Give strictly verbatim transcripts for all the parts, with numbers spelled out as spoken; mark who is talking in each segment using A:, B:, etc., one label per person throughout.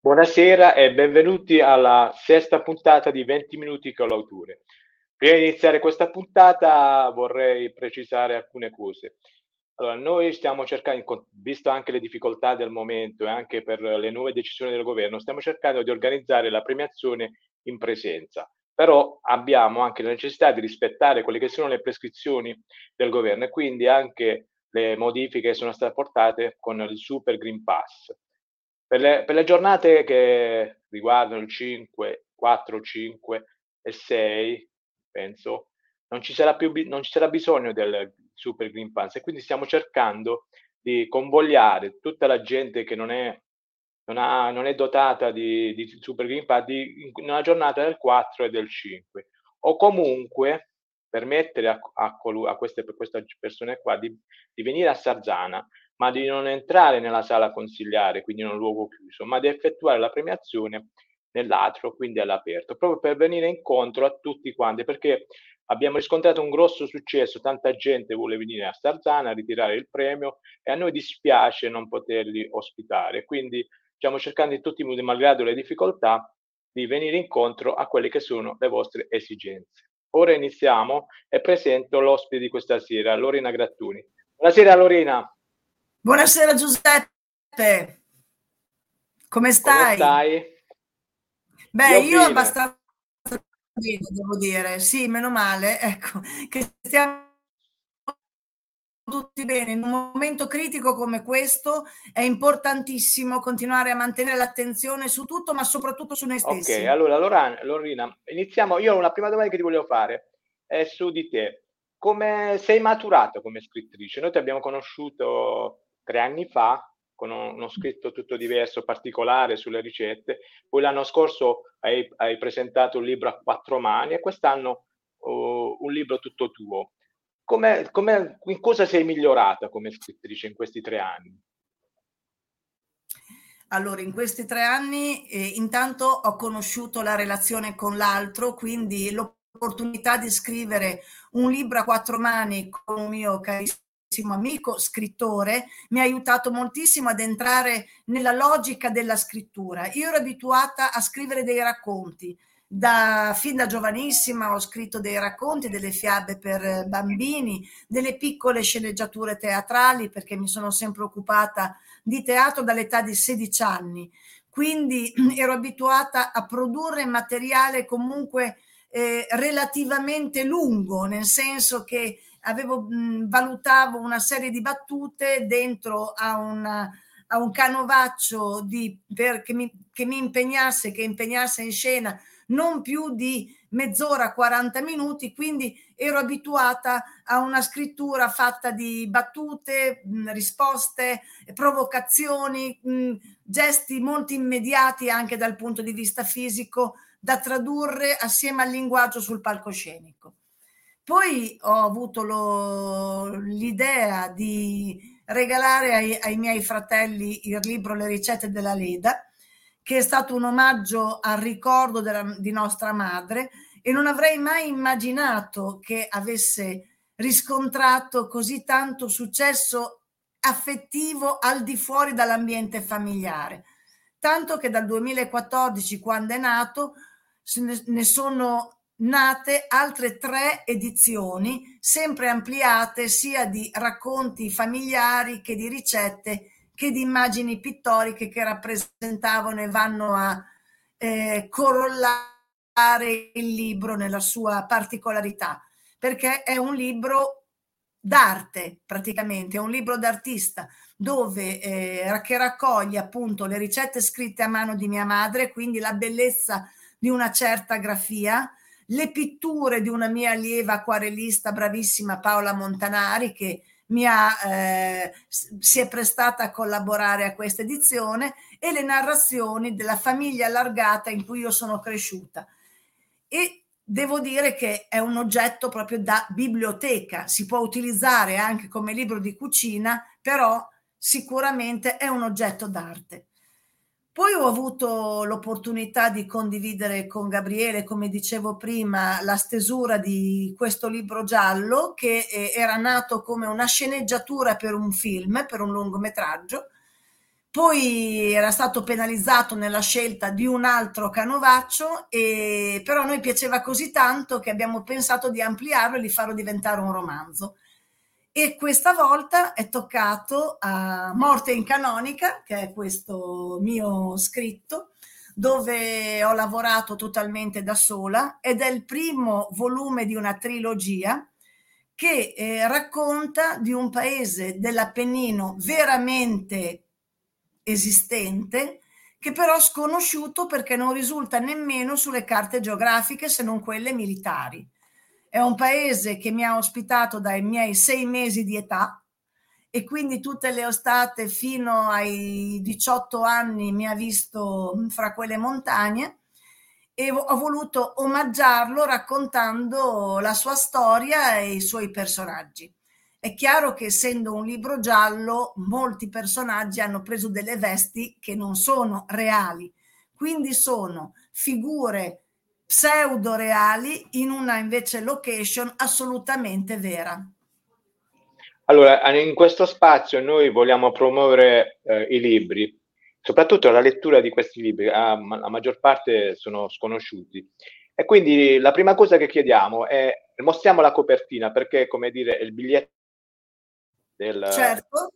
A: Buonasera e benvenuti alla sesta puntata di venti minuti con l'autore. Prima di iniziare questa puntata vorrei precisare alcune cose. Allora, noi stiamo cercando, in con- visto anche le difficoltà del momento e anche per le nuove decisioni del governo, stiamo cercando di organizzare la premiazione in presenza. Però abbiamo anche la necessità di rispettare quelle che sono le prescrizioni del governo e quindi anche le modifiche sono state apportate con il Super Green Pass. Per le, per le giornate che riguardano il cinque, quattro, cinque e sei, penso, non ci sarà più bi- non ci sarà bisogno del Super Green Pass e quindi stiamo cercando di convogliare tutta la gente che non è, non ha- non è dotata di, di Super Green Pass di, in una giornata del quattro e del cinque o comunque permettere a, a, colu- a queste, per queste persone qua di, di venire a Sarzana, ma di non entrare nella sala consigliare, quindi in un luogo chiuso, ma di effettuare la premiazione nell'atrio, quindi all'aperto, proprio per venire incontro a tutti quanti, perché abbiamo riscontrato un grosso successo, tanta gente vuole venire a Sarzana a ritirare il premio e a noi dispiace non poterli ospitare, quindi stiamo cercando in tutti i modi, malgrado le difficoltà, di venire incontro a quelle che sono le vostre esigenze. Ora iniziamo e presento l'ospite di questa sera, Lorena Grattuni. Buonasera Lorena.
B: Buonasera Giuseppe, come
A: Come
B: stai?
A: stai?
B: Beh,
A: Io
B: io
A: bene.
B: abbastanza bene, devo dire. Sì, meno male, ecco, che stiamo tutti bene. In un momento critico come questo è importantissimo continuare a mantenere l'attenzione su tutto, ma soprattutto su noi
A: Ok,
B: stessi.
A: allora Loran- Lorena, iniziamo. Io ho una prima domanda che ti volevo fare è su di te. Come sei maturata come scrittrice? Noi ti abbiamo conosciuto tre anni fa con uno, uno scritto tutto diverso, particolare sulle ricette. Poi l'anno scorso hai, hai presentato un libro a quattro mani e quest'anno oh, un libro tutto tuo. Come, come- in cosa sei migliorata come scrittrice in questi tre anni?
B: Allora, in questi tre anni, ehm, intanto ho conosciuto la relazione con l'altro, quindi l'opportunità di scrivere un libro a quattro mani con un mio carissimo amico scrittore, mi ha aiutato moltissimo ad entrare nella logica della scrittura. Io ero abituata a scrivere dei racconti. Da fin da giovanissima ho scritto dei racconti, delle fiabe per bambini, delle piccole sceneggiature teatrali, perché mi sono sempre occupata di teatro dall'età di sedici anni, quindi ero abituata a produrre materiale comunque eh, relativamente lungo, nel senso che avevo, mh, valutavo una serie di battute dentro a una, a un canovaccio di, per, che, mi, che mi impegnasse, che impegnasse in scena non più di mezz'ora, quaranta minuti, quindi ero abituata a una scrittura fatta di battute, mh, risposte, provocazioni, mh, gesti molto immediati anche dal punto di vista fisico da tradurre assieme al linguaggio sul palcoscenico. Poi ho avuto lo, l'idea di regalare ai, ai miei fratelli il libro Le ricette della Leda, che è stato un omaggio al ricordo della, di nostra madre, e non avrei mai immaginato che avesse riscontrato così tanto successo affettivo al di fuori dall'ambiente familiare. Tanto che dal duemilaquattordici, quando è nato, ne sono nate altre tre edizioni, sempre ampliate sia di racconti familiari che di ricette che di immagini pittoriche che rappresentavano e vanno a eh, corollare il libro nella sua particolarità, perché è un libro d'arte praticamente, è un libro d'artista dove eh, che raccoglie appunto le ricette scritte a mano di mia madre, quindi la bellezza di una certa grafia, le pitture di una mia allieva acquarellista bravissima Paola Montanari, che mi ha, eh, si è prestata a collaborare a questa edizione, e le narrazioni della famiglia allargata in cui io sono cresciuta. E devo dire che è un oggetto proprio da biblioteca, si può utilizzare anche come libro di cucina, però sicuramente è un oggetto d'arte. Poi ho avuto l'opportunità di condividere con Gabriele, come dicevo prima, la stesura di questo libro giallo che era nato come una sceneggiatura per un film, per un lungometraggio. Poi era stato penalizzato nella scelta di un altro canovaccio, e però a noi piaceva così tanto che abbiamo pensato di ampliarlo e di farlo diventare un romanzo. E questa volta è toccato a Morte in Canonica, che è questo mio scritto, dove ho lavorato totalmente da sola, ed è il primo volume di una trilogia che eh, racconta di un paese dell'Appennino veramente esistente, che però è sconosciuto perché non risulta nemmeno sulle carte geografiche, se non quelle militari. È un paese che mi ha ospitato dai miei sei mesi di età, e quindi tutte le estate fino ai diciotto anni mi ha visto fra quelle montagne, e ho voluto omaggiarlo raccontando la sua storia e i suoi personaggi. È chiaro che, essendo un libro giallo, molti personaggi hanno preso delle vesti che non sono reali, quindi sono figure pseudo reali in una invece location assolutamente vera.
A: Allora, in questo spazio noi vogliamo promuovere eh, i libri, soprattutto la lettura di questi libri, ah, ma la maggior parte sono sconosciuti. E quindi la prima cosa che chiediamo è: mostriamo la copertina, perché, come dire, è il biglietto del...
B: Certo,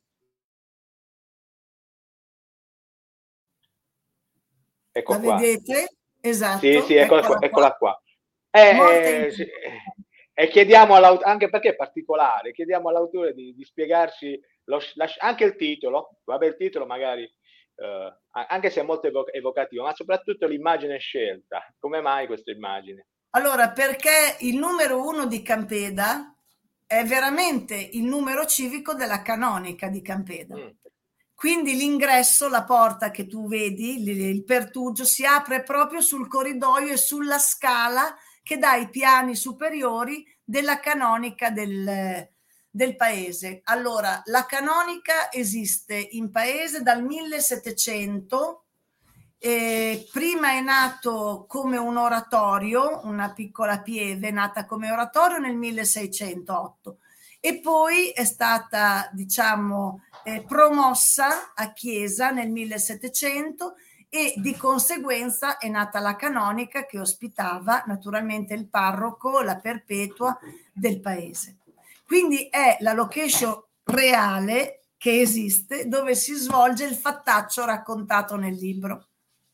A: Ecco
B: la
A: qua.
B: vedete?
A: Sì, sì,
B: Esatto,
A: eccola qua.
B: eccola qua.
A: Eccola qua.
B: Morte
A: E,
B: in
A: e, sì, e chiediamo all'autore, anche perché è particolare, chiediamo all'autore di, di spiegarci lo, la, anche il titolo, vabbè il titolo magari, eh, anche se è molto evo- evocativo, ma soprattutto l'immagine scelta. Come mai questa immagine?
B: Allora, perché il numero uno di Campeda è veramente il numero civico della canonica di Campeda.
A: Mm.
B: Quindi l'ingresso, la porta che tu vedi, il pertugio, si apre proprio sul corridoio e sulla scala che dà i piani superiori della canonica del, del paese. Allora, la canonica esiste in paese dal millesettecento. Eh, prima è nato come un oratorio, una piccola pieve nata come oratorio nel milleseicentotto, e poi è stata, diciamo, eh, promossa a chiesa nel millesettecento, e di conseguenza è nata la canonica, che ospitava naturalmente il parroco, la perpetua del paese. Quindi è la location reale che esiste, dove si svolge il fattaccio raccontato nel libro.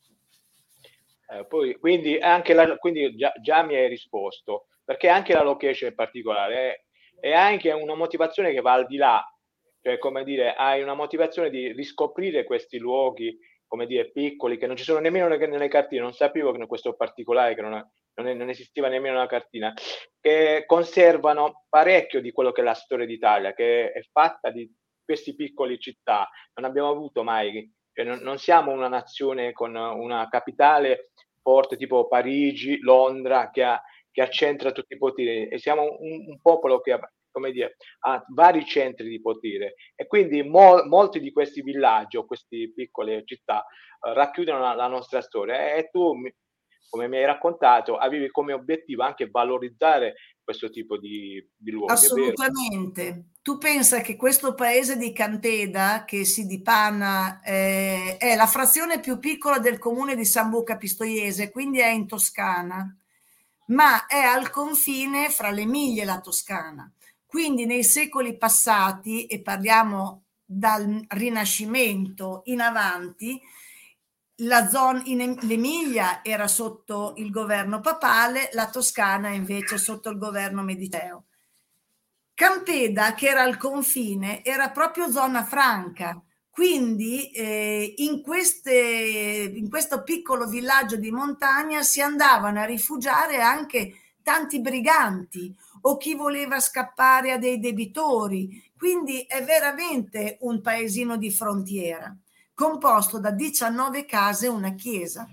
A: Eh, poi, quindi anche la, quindi già, già mi hai risposto, perché anche la location è particolare, è, è anche una motivazione che va al di là, cioè, come dire, hai una motivazione di riscoprire questi luoghi, come dire, piccoli, che non ci sono nemmeno nelle, nelle cartine. Non sapevo che questo particolare, che non, è, non, è, non esisteva nemmeno una cartina, che conservano parecchio di quello che è la storia d'Italia, che è fatta di questi piccoli città. Non abbiamo avuto mai, cioè non, non siamo una nazione con una capitale forte tipo Parigi, Londra, che, ha, che accentra tutti i poteri, e siamo un, un popolo che ha, come dire, ha vari centri di potere, e quindi mo, molti di questi villaggi o queste piccole città eh, racchiudono la, la, nostra storia, e tu, come mi hai raccontato, avevi come obiettivo anche valorizzare questo tipo di, di luoghi, è vero?
B: Assolutamente. Tu pensa che questo paese di Campeda, che si dipana, eh, è la frazione più piccola del comune di Sambuca Pistoiese, quindi è in Toscana, ma è al confine fra l'Emilia e la Toscana. Quindi nei secoli passati, e parliamo dal Rinascimento in avanti, la zona in l'Emilia era sotto il governo papale, la Toscana invece sotto il governo mediceo. Campeda, che era al confine, era proprio zona franca, quindi eh, in, queste, in questo piccolo villaggio di montagna si andavano a rifugiare anche tanti briganti o chi voleva scappare a dei debitori, quindi è veramente un paesino di frontiera, composto da diciannove case e una chiesa.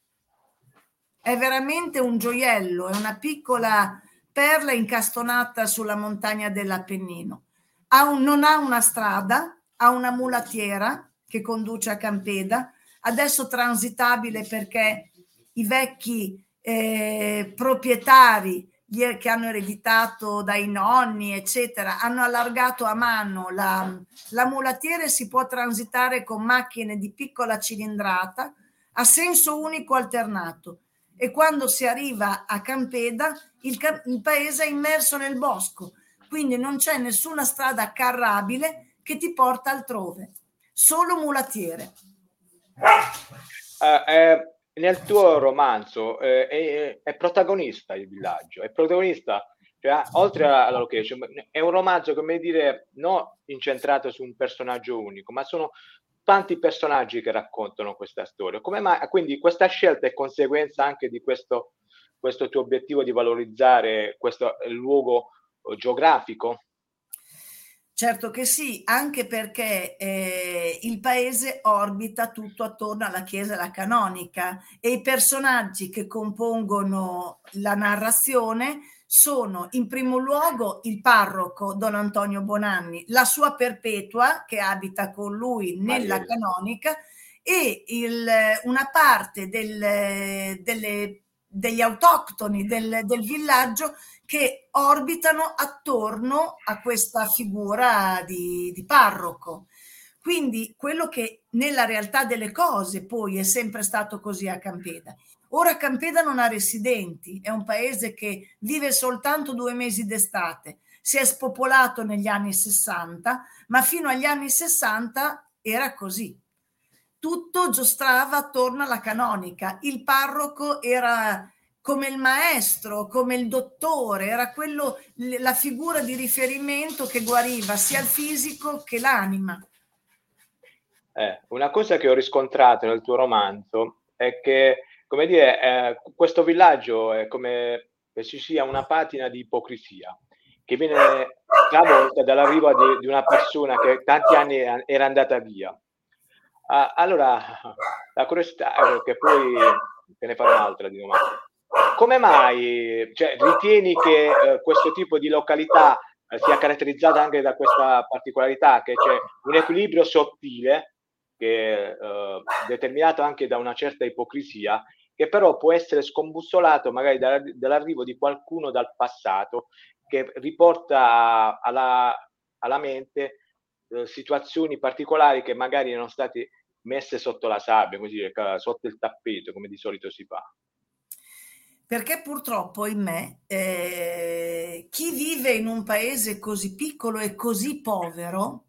B: È veramente un gioiello, è una piccola perla incastonata sulla montagna dell'Appennino. Ha un, non ha una strada, ha una mulattiera che conduce a Campeda, adesso transitabile perché i vecchi eh, proprietari che hanno ereditato dai nonni, eccetera, hanno allargato a mano la, la mulattiera e si può transitare con macchine di piccola cilindrata a senso unico alternato. E quando si arriva a Campeda, il, il paese è immerso nel bosco, quindi non c'è nessuna strada carrabile che ti porta altrove, solo mulattiere.
A: Uh, eh, nel tuo romanzo eh, è, è protagonista il villaggio, è protagonista, cioè, oltre alla location, è un romanzo, come dire, non incentrato su un personaggio unico, ma sono tanti personaggi che raccontano questa storia. Come mai? Quindi questa scelta è conseguenza anche di questo, questo tuo obiettivo di valorizzare questo luogo geografico?
B: Certo che sì, anche perché eh, il paese orbita tutto attorno alla chiesa la canonica e i personaggi che compongono la narrazione sono in primo luogo il parroco Don Antonio Bonanni, la sua perpetua che abita con lui nella
A: Mariella.
B: canonica e il, una parte del, delle, degli autoctoni del, del villaggio che orbitano attorno a questa figura di, di parroco. Quindi quello che nella realtà delle cose poi è sempre stato così a Campeda. Ora Campeda non ha residenti, è un paese che vive soltanto due mesi d'estate, si è spopolato negli anni sessanta, ma fino agli anni sessanta era così. Tutto giostrava attorno alla canonica, il parroco era come il maestro, come il dottore, era quello, la figura di riferimento che guariva sia il fisico che l'anima.
A: Eh, una cosa che ho riscontrato nel tuo romanzo è che, come dire, eh, questo villaggio è come se ci sia una patina di ipocrisia che viene travolta dall'arrivo di, di una persona che tanti anni era andata via. Ah, allora, la curiosità è che poi te ne farò un'altra di domanda. Come mai, cioè, ritieni che eh, questo tipo di località eh, sia caratterizzata anche da questa particolarità, che c'è un equilibrio sottile, che è eh, determinato anche da una certa ipocrisia, che però può essere scombussolato magari da, dall'arrivo di qualcuno dal passato che riporta alla, alla mente eh, situazioni particolari che magari erano state messe sotto la sabbia, così, sotto il tappeto, come di solito si fa.
B: Perché purtroppo in me eh, chi vive in un paese così piccolo e così povero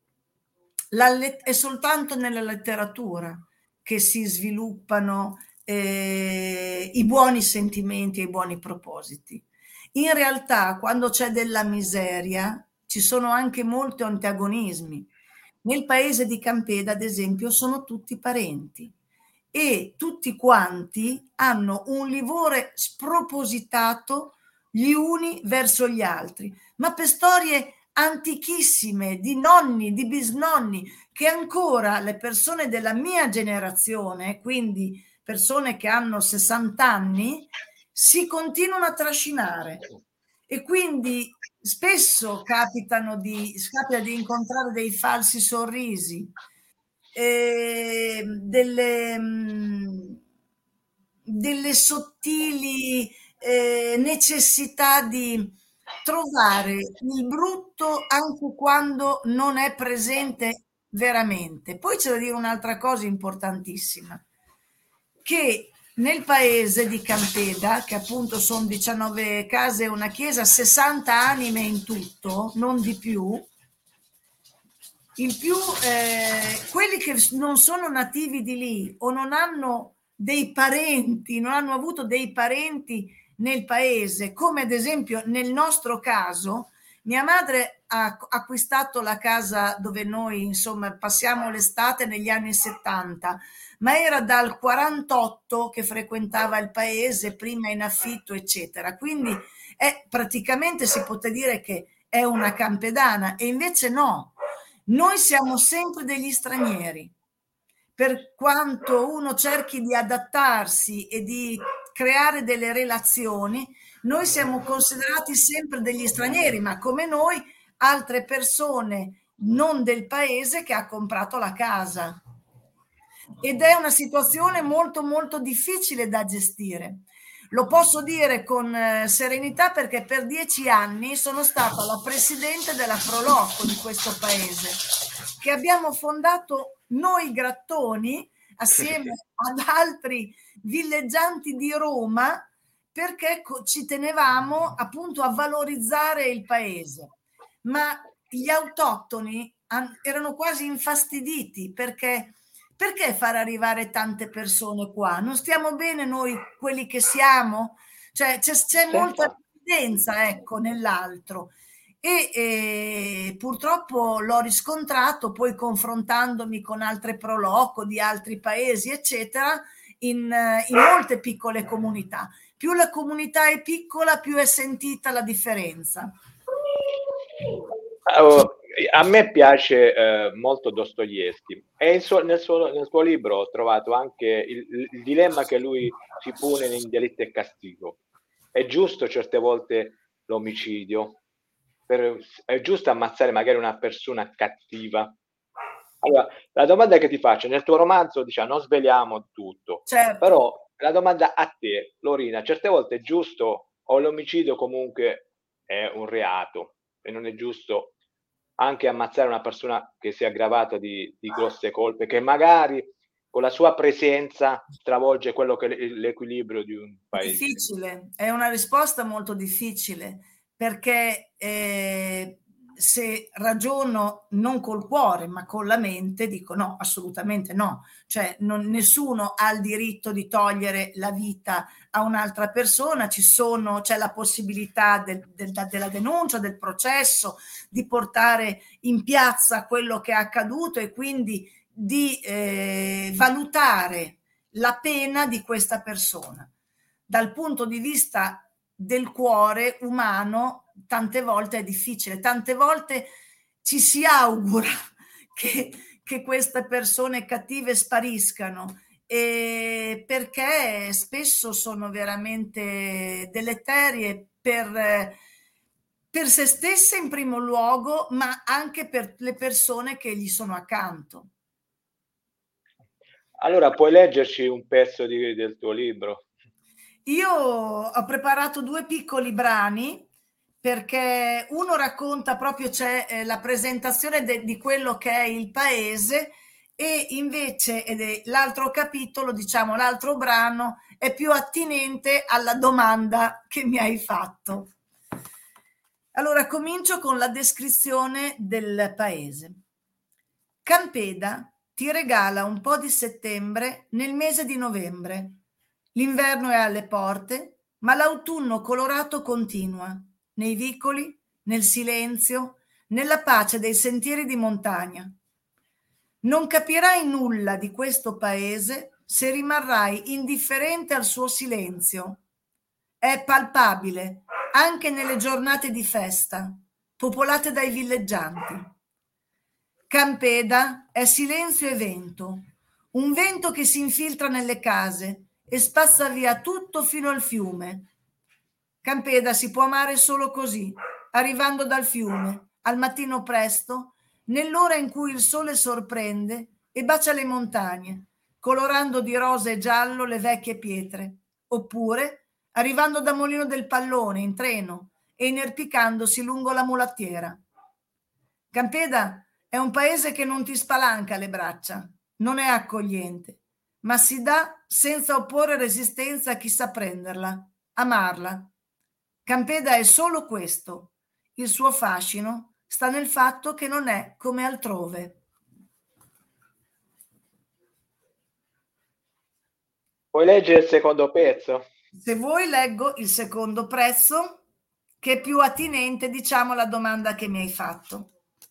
B: la, è soltanto nella letteratura che si sviluppano eh, i buoni sentimenti e i buoni propositi. In realtà, quando c'è della miseria, ci sono anche molti antagonismi. Nel paese di Campeda, ad esempio, sono tutti parenti e tutti quanti hanno un livore spropositato gli uni verso gli altri, ma per storie antichissime di nonni, di bisnonni, che ancora le persone della mia generazione, quindi persone che hanno sessanta anni, si continuano a trascinare. E quindi spesso capitano di, capita di incontrare dei falsi sorrisi, eh, delle, mh, delle sottili eh, necessità di trovare il brutto anche quando non è presente veramente. Poi c'è da dire un'altra cosa importantissima, che nel paese di Campeda, che appunto sono diciannove case e una chiesa, sessanta anime in tutto, non di più, il più eh, quelli che non sono nativi di lì o non hanno dei parenti, non hanno avuto dei parenti nel paese, come ad esempio nel nostro caso, mia madre ha acquistato la casa dove noi insomma passiamo l'estate negli anni settanta, ma era dal quarantotto che frequentava il paese, prima in affitto, eccetera. Quindi è praticamente, si può dire che è una campedana, e invece no. Noi siamo sempre degli stranieri, per quanto uno cerchi di adattarsi e di creare delle relazioni, noi siamo considerati sempre degli stranieri, ma come noi altre persone non del paese che ha comprato la casa. Ed è una situazione molto molto difficile da gestire. Lo posso dire con eh, serenità perché per dieci anni sono stata la presidente della Proloco di questo paese, che abbiamo fondato noi grattoni assieme ad altri villeggianti di Roma, perché ci tenevamo appunto a valorizzare il paese. Ma gli autoctoni erano quasi infastiditi perché perché far arrivare tante persone qua? Non stiamo bene noi quelli che siamo? Cioè c'è, c'è molta evidenza, ecco, nell'altro. E, e purtroppo l'ho riscontrato poi confrontandomi con altre proloco di altri paesi, eccetera, in, in molte piccole comunità. Più la comunità è piccola, più è sentita la differenza.
A: Oh, a me piace eh, molto Dostoevsky e suo, nel, suo, nel suo libro ho trovato anche il, il dilemma che lui si pone in Delitto e Castigo. È giusto certe volte l'omicidio? Per, è giusto ammazzare magari una persona cattiva? Allora, la domanda che ti faccio, nel tuo romanzo diciamo, non sveliamo tutto,
B: certo.
A: Però la domanda a te, Lorina, certe volte è giusto o l'omicidio comunque è un reato e non è giusto anche ammazzare una persona che si è aggravata di, di grosse colpe, che magari con la sua presenza stravolge quello che è l'equilibrio di un paese?
B: Difficile, è una risposta molto difficile, perché eh, se ragiono non col cuore ma con la mente dico no, assolutamente no, cioè non, nessuno ha il diritto di togliere la vita a un'altra persona, ci sono, c'è la possibilità del, del, della denuncia, del processo, di portare in piazza quello che è accaduto e quindi di eh, valutare la pena di questa persona. Dal punto di vista del cuore umano, tante volte è difficile, tante volte ci si augura che, che queste persone cattive spariscano, e perché spesso sono veramente deleterie per, per se stesse in primo luogo, ma anche per le persone che gli sono accanto.
A: Allora, puoi leggerci un pezzo di, del tuo libro?
B: Io ho preparato due piccoli brani, perché uno racconta proprio, c'è eh, la presentazione de, di quello che è il paese, e invece ed è l'altro capitolo, diciamo l'altro brano, è più attinente alla domanda che mi hai fatto. Allora comincio con la descrizione del paese. Campeda ti regala un po' di settembre nel mese di novembre. L'inverno è alle porte, ma l'autunno colorato continua, nei vicoli, nel silenzio, nella pace dei sentieri di montagna. Non capirai nulla di questo paese se rimarrai indifferente al suo silenzio. È palpabile anche nelle giornate di festa, popolate dai villeggianti. Campeda è silenzio e vento, un vento che si infiltra nelle case e spazza via tutto fino al fiume. Campeda si può amare solo così, arrivando dal fiume, al mattino presto, nell'ora in cui il sole sorprende e bacia le montagne, colorando di rosa e giallo le vecchie pietre, oppure arrivando da Molino del Pallone in treno e inerpicandosi lungo la mulattiera. Campeda è un paese che non ti spalanca le braccia, non è accogliente, ma si dà senza opporre resistenza a chi sa prenderla, amarla. Campeda è solo questo. Il suo fascino sta nel fatto che non è come altrove.
A: Puoi leggere il secondo pezzo?
B: Se vuoi leggo il secondo pezzo, che è più attinente, diciamo, alla domanda che mi hai fatto.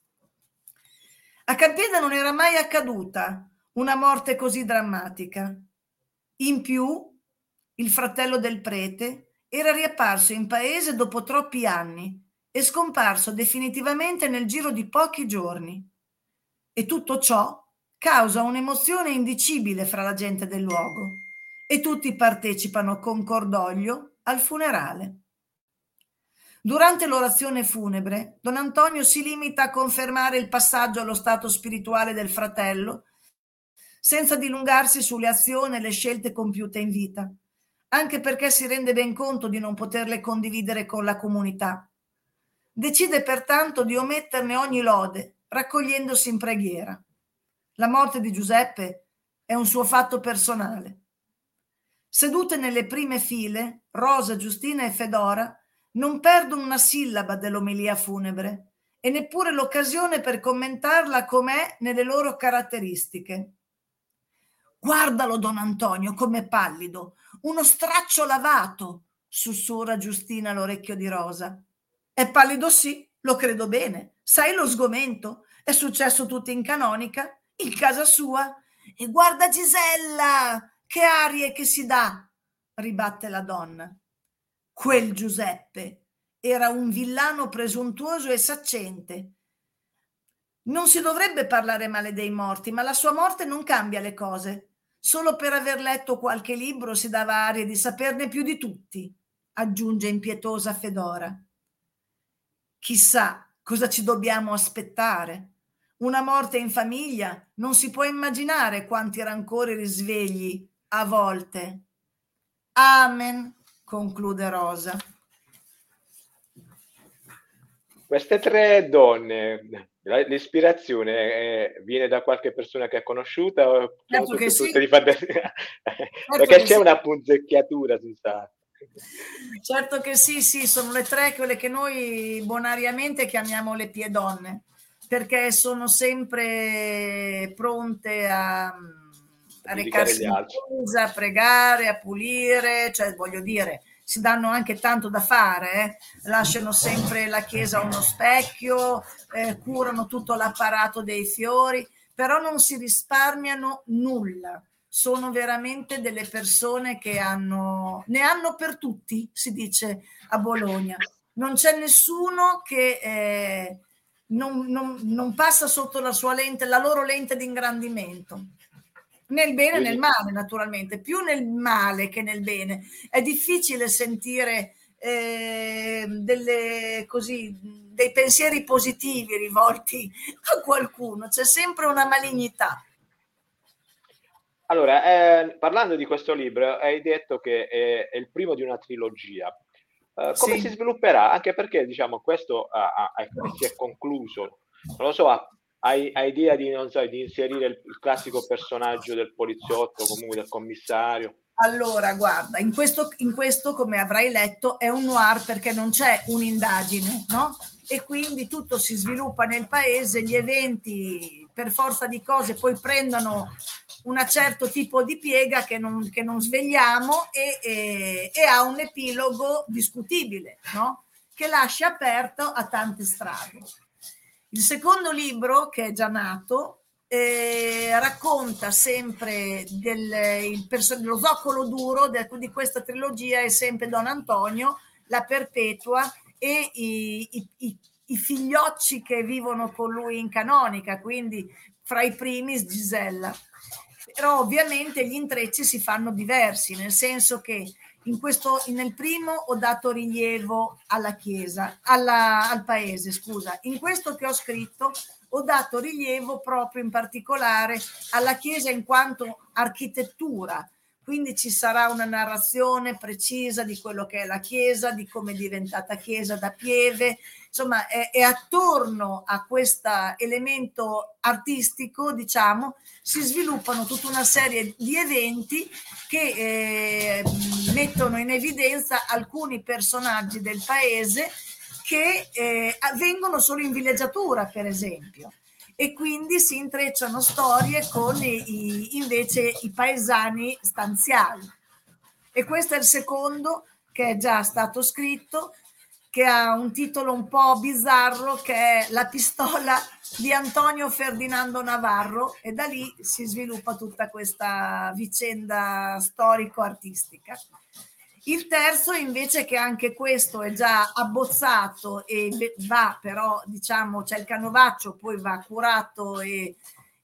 B: A Campeda non era mai accaduta una morte così drammatica. In più, il fratello del prete era riapparso in paese dopo troppi anni e scomparso definitivamente nel giro di pochi giorni. E tutto ciò causa un'emozione indicibile fra la gente del luogo e tutti partecipano con cordoglio al funerale. Durante l'orazione funebre, Don Antonio si limita a confermare il passaggio allo stato spirituale del fratello, senza dilungarsi sulle azioni e le scelte compiute in vita, anche perché si rende ben conto di non poterle condividere con la comunità. Decide pertanto di ometterne ogni lode, raccogliendosi in preghiera. La morte di Giuseppe è un suo fatto personale. Sedute nelle prime file, Rosa, Giustina e Fedora non perdono una sillaba dell'omelia funebre e neppure l'occasione per commentarla com'è nelle loro caratteristiche. Guardalo, don Antonio, com'è pallido, uno straccio lavato, sussurra Giustina all'orecchio di Rosa. È pallido sì, lo credo bene. Sai lo sgomento? È successo tutto in canonica, in casa sua. E guarda Gisella, che arie che si dà, ribatte la donna. Quel Giuseppe era un villano presuntuoso e saccente. Non si dovrebbe parlare male dei morti, ma la sua morte non cambia le cose. Solo per aver letto qualche libro si dava aria di saperne più di tutti, aggiunge impietosa Fedora. Chissà cosa ci dobbiamo aspettare. Una morte in famiglia non si può immaginare quanti rancori risvegli a volte. Amen, conclude Rosa.
A: Queste tre donne, l'ispirazione è, viene da qualche persona che ha conosciuta o sono
B: Certo
A: tutte
B: che sì.
A: tutte di fantasia?
B: Certo
A: Perché
B: che
A: c'è
B: sì.
A: una punzecchiatura su sta.
B: Certo che sì, sì, sono le tre quelle che noi bonariamente chiamiamo le piedonne, perché sono sempre pronte a, a
A: Giudicare gli
B: recarsi in
A: altri.
B: chiesa, a pregare, a pulire, cioè voglio dire, si danno anche tanto da fare, eh? Lasciano sempre la chiesa uno specchio, eh, curano tutto l'apparato dei fiori, però non si risparmiano nulla. Sono veramente delle persone che hanno, ne hanno per tutti, si dice a Bologna. Non c'è nessuno che eh, non, non, non passa sotto la sua lente, la loro lente di ingrandimento. Nel bene e nel male, naturalmente, più nel male che nel bene. È difficile sentire eh, delle, così, dei pensieri positivi rivolti a qualcuno, c'è sempre una malignità.
A: Allora, eh, parlando di questo libro, hai detto che è, è il primo di una trilogia. Eh, come
B: Sì.
A: si svilupperà? Anche perché, diciamo, questo ha- ha- ha- si è concluso. Non lo so, ha- hai, hai idea di, non so, di inserire il, il classico personaggio del poliziotto, comunque del commissario?
B: Allora, guarda, in questo, in questo, come avrai letto, è un noir perché non c'è un'indagine, no? E quindi tutto si sviluppa nel paese, gli eventi per forza di cose poi prendono un certo tipo di piega che non, che non svegliamo e, e, e ha un epilogo discutibile, no? Che lascia aperto a tante strade. Il secondo libro, che è già nato, eh, racconta sempre del, il perso- lo zoccolo duro de, di questa trilogia è sempre Don Antonio, la Perpetua e i, i, i, i figliocci che vivono con lui in canonica, quindi fra i primi Gisella. Però ovviamente gli intrecci si fanno diversi, nel senso che in questo, nel primo ho dato rilievo alla chiesa, alla, al paese, scusa. In questo che ho scritto ho dato rilievo proprio in particolare alla chiesa in quanto architettura, quindi ci sarà una narrazione precisa di quello che è la chiesa, di come è diventata chiesa da Pieve, insomma è, è attorno a questo elemento artistico, diciamo, si sviluppano tutta una serie di eventi che eh, mettono in evidenza alcuni personaggi del paese che eh, avvengono solo in villeggiatura, per esempio, e quindi si intrecciano storie con i, invece i paesani stanziali. E questo è il secondo, che è già stato scritto, che ha un titolo un po' bizzarro, che è La pistola di Antonio Ferdinando Navarro, e da lì si sviluppa tutta questa vicenda storico-artistica. Il terzo invece, che anche questo è già abbozzato e va però, diciamo, c'è il canovaccio, poi va curato e,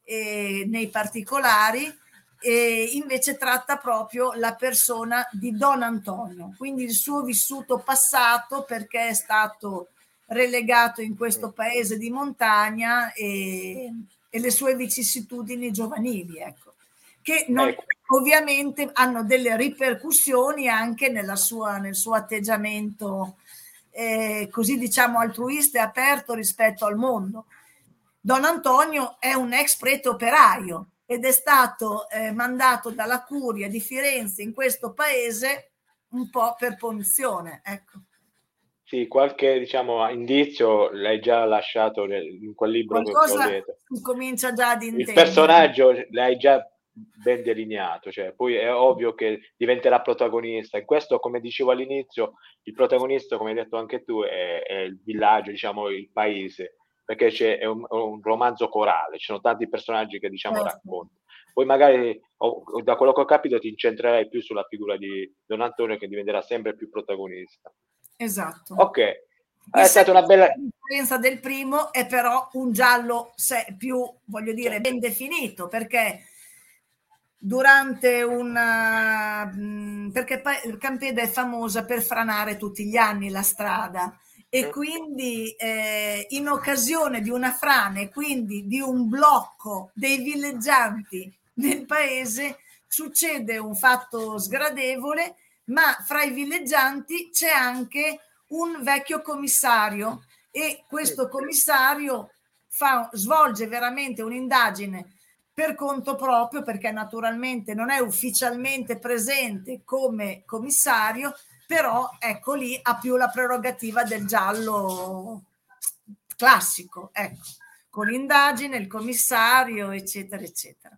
B: e nei particolari, e invece tratta proprio la persona di Don Antonio, quindi il suo vissuto passato, perché è stato relegato in questo paese di montagna e, e le sue vicissitudini giovanili, ecco. Che non,
A: Ecco.
B: ovviamente hanno delle ripercussioni anche nella sua, nel suo atteggiamento eh, così diciamo altruista e aperto rispetto al mondo. Don Antonio è un ex prete operaio ed è stato eh, mandato dalla curia di Firenze in questo paese un po' per punizione, ecco.
A: Sì, qualche diciamo indizio l'hai già lasciato nel, in quel libro che, che ho letto.
B: Si comincia già ad intendere.
A: Il personaggio l'hai già ben delineato, cioè poi è ovvio che diventerà protagonista. In questo, come dicevo all'inizio, il protagonista, come hai detto anche tu, è, è il villaggio, diciamo il paese, perché c'è, è un, un romanzo corale, ci sono tanti personaggi che diciamo certo. raccontano. Poi magari, oh, da quello che ho capito, ti incentrerai più sulla figura di Don Antonio, che diventerà sempre più protagonista.
B: Esatto.
A: Ok, è stata una bella...
B: La differenza del primo è però un giallo più, voglio dire, certo. ben definito, perché durante una... perché Campeda è famosa per franare tutti gli anni la strada e quindi eh, in occasione di una frana e quindi di un blocco dei villeggianti nel paese succede un fatto sgradevole, ma fra i villeggianti c'è anche un vecchio commissario e questo commissario fa, svolge veramente un'indagine per conto proprio, perché naturalmente non è ufficialmente presente come commissario, però ecco lì ha più la prerogativa del giallo classico, ecco, con l'indagine, il commissario, eccetera, eccetera.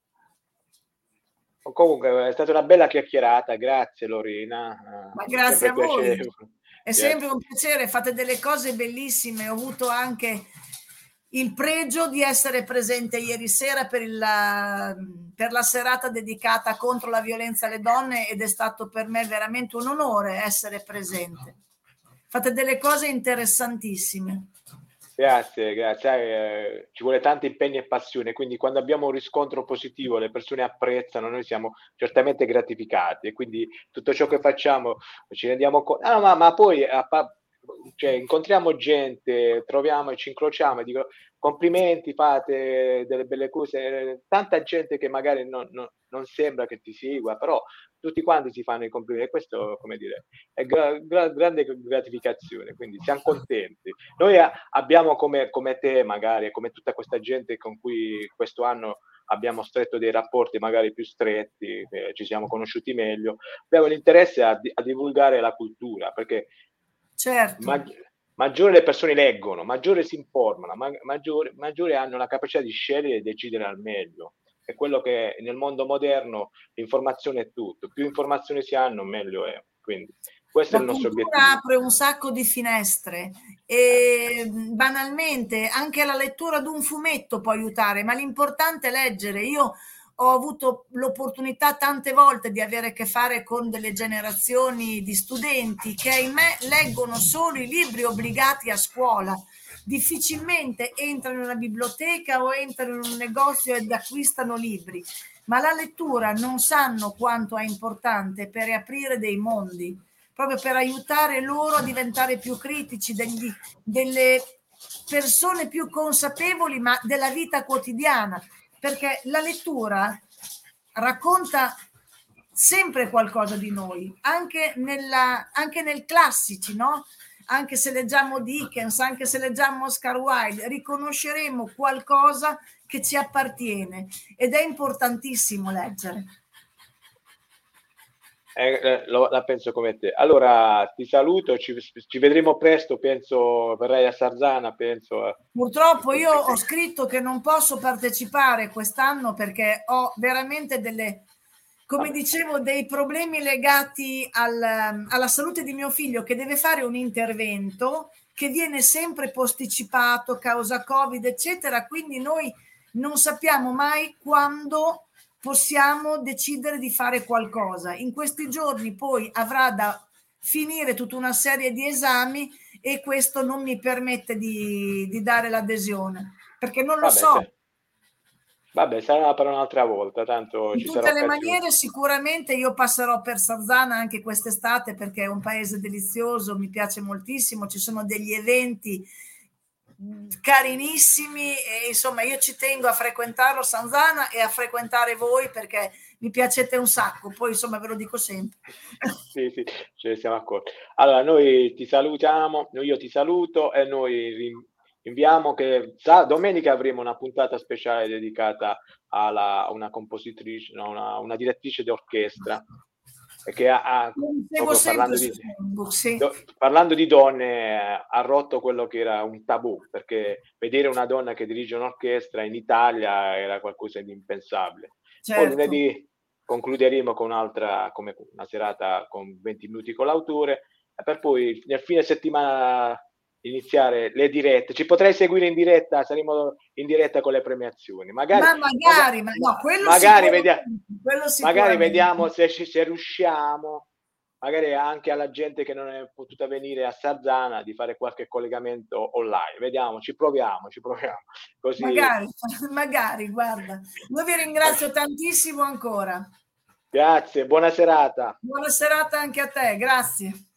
A: Comunque è stata una bella chiacchierata, grazie Lorena.
B: Ma grazie a voi, piacevole. È sempre un piacere, fate delle cose bellissime, ho avuto anche il pregio di essere presente ieri sera per, il, per la serata dedicata contro la violenza alle donne ed è stato per me veramente un onore essere presente. Fate delle cose interessantissime.
A: Grazie, grazie. Eh, ci vuole tanto impegno e passione, quindi quando abbiamo un riscontro positivo, le persone apprezzano, noi siamo certamente gratificati e quindi tutto ciò che facciamo ci rendiamo conto. Ah, ma, ma poi a, cioè, incontriamo gente, troviamo e ci incrociamo e dico complimenti, fate delle belle cose, tanta gente che magari non, non, non sembra che ti segua, però tutti quanti si fanno i complimenti e questo, come dire, è gra- gra- grande gratificazione, quindi siamo contenti. Noi a- abbiamo come, come te magari, come tutta questa gente con cui questo anno abbiamo stretto dei rapporti magari più stretti, eh, ci siamo conosciuti meglio, abbiamo l'interesse a, a divulgare la cultura, perché
B: certo.
A: mag- maggiore le persone leggono, maggiore si informano, ma- maggiore, maggiore hanno la capacità di scegliere e decidere al meglio. È quello che nel mondo moderno l'informazione è tutto, più informazioni si hanno meglio è, quindi questo
B: la
A: è il nostro obiettivo.
B: La cultura apre un sacco di finestre e banalmente anche la lettura di un fumetto può aiutare, ma l'importante è leggere. Io ho avuto l'opportunità tante volte di avere a che fare con delle generazioni di studenti che ahimè leggono solo i libri obbligati a scuola, difficilmente entrano in una biblioteca o entrano in un negozio ed acquistano libri, ma la lettura non sanno quanto è importante per riaprire dei mondi, proprio per aiutare loro a diventare più critici, degli, delle persone più consapevoli ma della vita quotidiana, perché la lettura racconta sempre qualcosa di noi, anche, nella, anche nel classici, no? Anche se leggiamo Dickens, anche se leggiamo Oscar Wilde, riconosceremo qualcosa che ci appartiene ed è importantissimo leggere.
A: Eh, lo, la penso come te. Allora ti saluto, ci, ci vedremo presto, penso verrai a Sarzana, penso. A...
B: Purtroppo io ho scritto che non posso partecipare quest'anno perché ho veramente delle, come dicevo, dei problemi legati al, alla salute di mio figlio che deve fare un intervento che viene sempre posticipato causa Covid, eccetera, quindi noi non sappiamo mai quando possiamo decidere di fare qualcosa. In questi giorni poi avrà da finire tutta una serie di esami e questo non mi permette di, di dare l'adesione, perché non lo
A: Vabbè,
B: so.
A: Sì. Vabbè, sarà per un'altra volta, tanto
B: In
A: ci
B: tutte
A: sarà
B: le
A: occasione.
B: maniere sicuramente io passerò per Sarzana anche quest'estate perché è un paese delizioso, mi piace moltissimo, ci sono degli eventi carinissimi e insomma io ci tengo a frequentarlo Sanzana e a frequentare voi perché mi piacete un sacco, poi insomma ve lo dico sempre.
A: Sì, sì, ce ne siamo accorti. Allora, noi ti salutiamo, io ti saluto e noi inviamo che sa, domenica avremo una puntata speciale dedicata alla, a una compositrice, no, una, una direttrice d'orchestra che ha, ha proprio parlando di,
B: Facebook, sì.
A: do, parlando di donne ha rotto quello che era un tabù, perché vedere una donna che dirige un'orchestra in Italia era qualcosa di impensabile.
B: Certo.
A: Poi lunedì concluderemo con un'altra, come una serata con venti minuti con l'autore, e per poi nel fine settimana iniziare le dirette. Ci potrai seguire in diretta, saremo in diretta con le premiazioni. Magari,
B: ma magari,
A: magari,
B: ma no, quello
A: magari, vediamo,
B: quello
A: magari vediamo se, ci, se riusciamo, magari anche alla gente che non è potuta venire a Sarzana, di fare qualche collegamento online. Vediamo, ci proviamo, ci proviamo. Così...
B: Magari, magari, guarda. Io vi ringrazio tantissimo ancora.
A: Grazie, buona serata.
B: Buona serata anche a te, grazie.